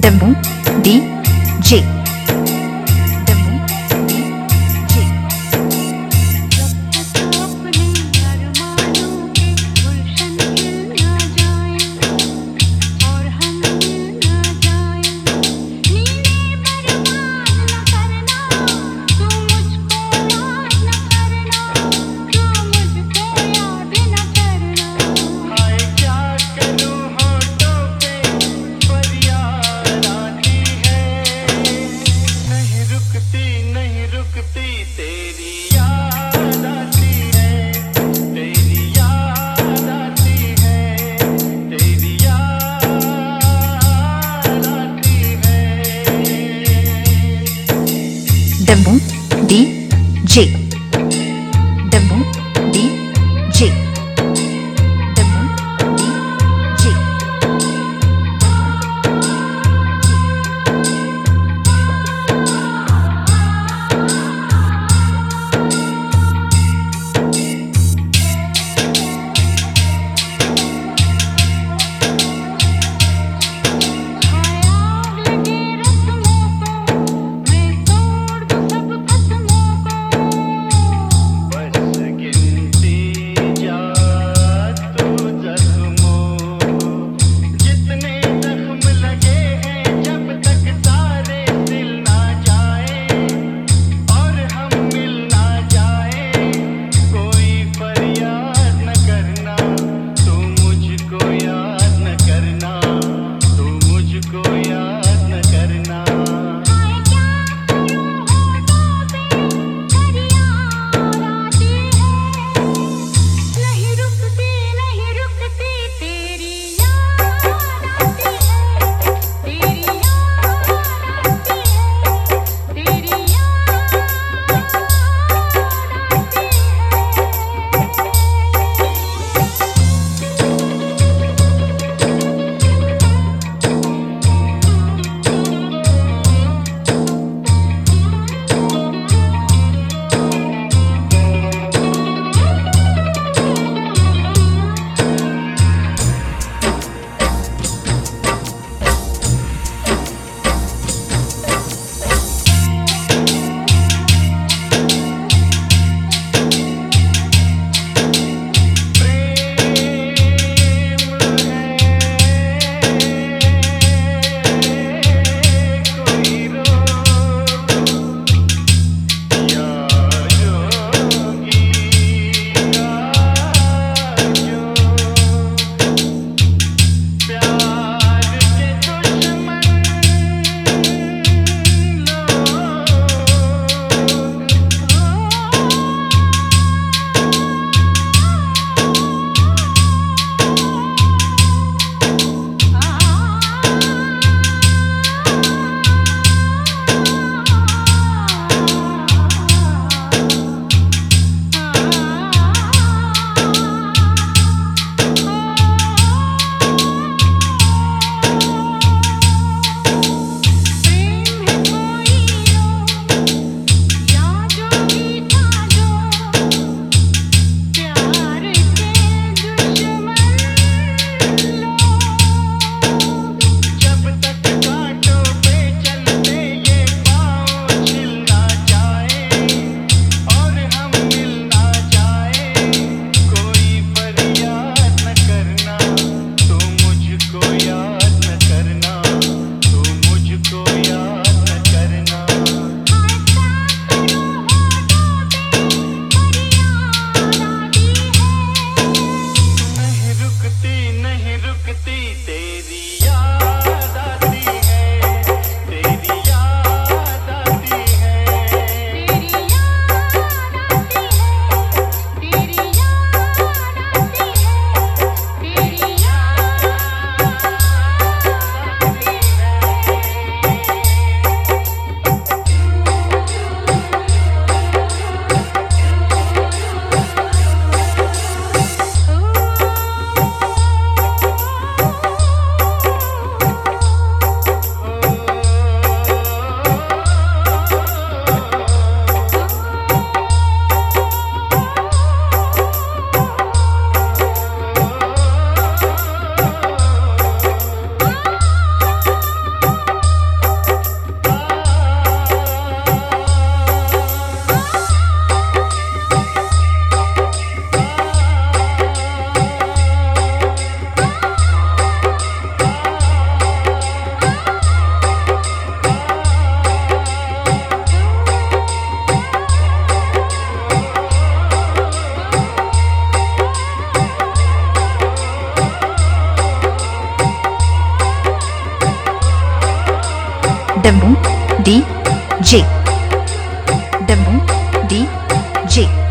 डब्बू DJ डब्बू DJ अपने अरमानों के गुलशन खिल ना जाए और हम मिल ना जाए नींदें बर्बाद न करना तू मुझको याद न करना तू मुझको याद न करना हाय क्या करूं होठों पे फरियाद आती है नहीं रुकती तेरी याद आती है तेरी याद आती है तेरी याद आती है डब्बू DJ डब्बू DJ डब्बू DJ हाय आग लगे रस्मों को मैं तोड़ दूं सब कसमों को डब्बू DJ डब्बू DJ